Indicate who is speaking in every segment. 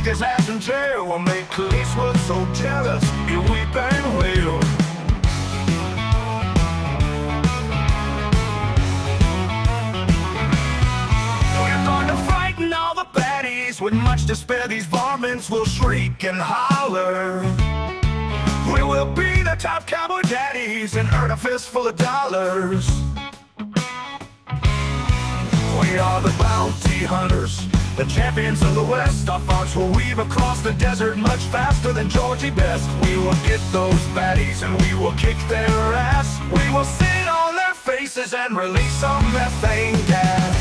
Speaker 1: his ass in jail will make Clint Eastwood so jealous, he'll weep and wail. We're going to frighten all the baddies. With much despair these varmints will shriek and holler. We will be the top cowboy daddies and earn a fistful of dollars. We are the bounty hunters, the champions of the West. Our thoughts will weave across the desert much faster than Georgie Best. We will get those baddies and we will kick their ass. We will sit on their faces and release some methane gas.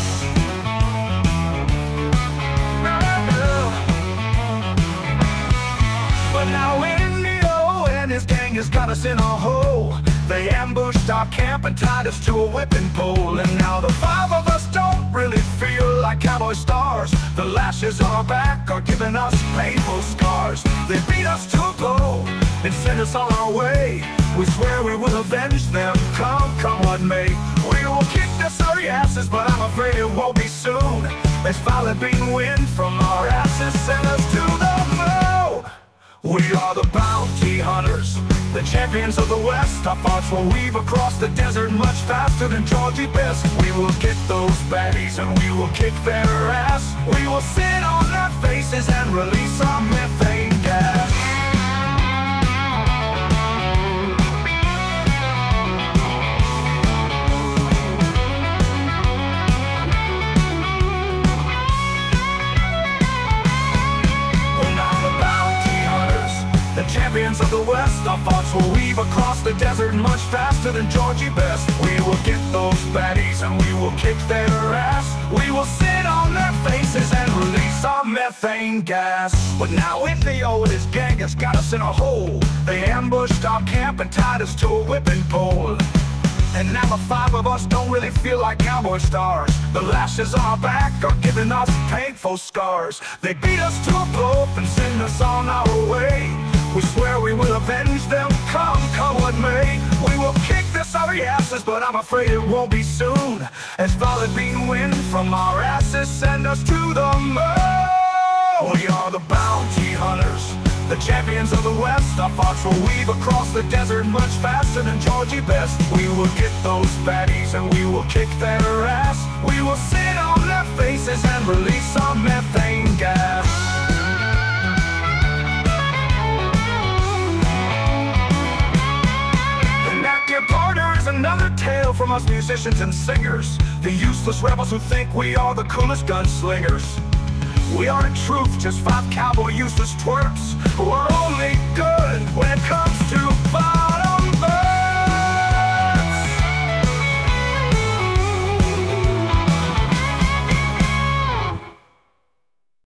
Speaker 1: But now Indio and his gang has got us in a hole. They ambushed our camp and tied us to a whipping pole. And now the five of us don't really feel like cowboy stars. The lashes on our back are giving us painful scars. They beat us to a blow and send us on our way. We swear we will avenge them, come what may. We will kick their sorry asses, but I'm afraid it won't be soon. This violet bean wind from our asses send us to the moon. We are the bounty hunters, the champions of the West. Our thoughts will weave across the desert much faster than Georgie Best. We will get those baddies and we will kick their ass. We will sit on their faces and release some methane gas. Champions of the West, our thoughts will weave across the desert much faster than Georgie Best. We will get those baddies and we will kick their ass. We will sit on their faces and release our methane gas. But now Indio and his gang has got us in a hole. They ambushed our camp and tied us to a whipping pole. And now the five of us don't really feel like cowboy stars. The lashes on our back are giving us painful scars. They beat us to a pulp and send us on our way. We swear we will avenge them, come what may. We will kick their sorry asses, but I'm afraid it won't be soon. As violet bean wind from our asses send us to the moon. We are the bounty hunters, the champions of the West. Our thoughts will weave across the desert much faster than Georgie Best. We will get those baddies and we will kick their ass. We will sit on their faces and release some methane gas. Another tale from us musicians and singers, the useless rebels who think we are the coolest gunslingers. We are in truth just five cowboy useless twerps who are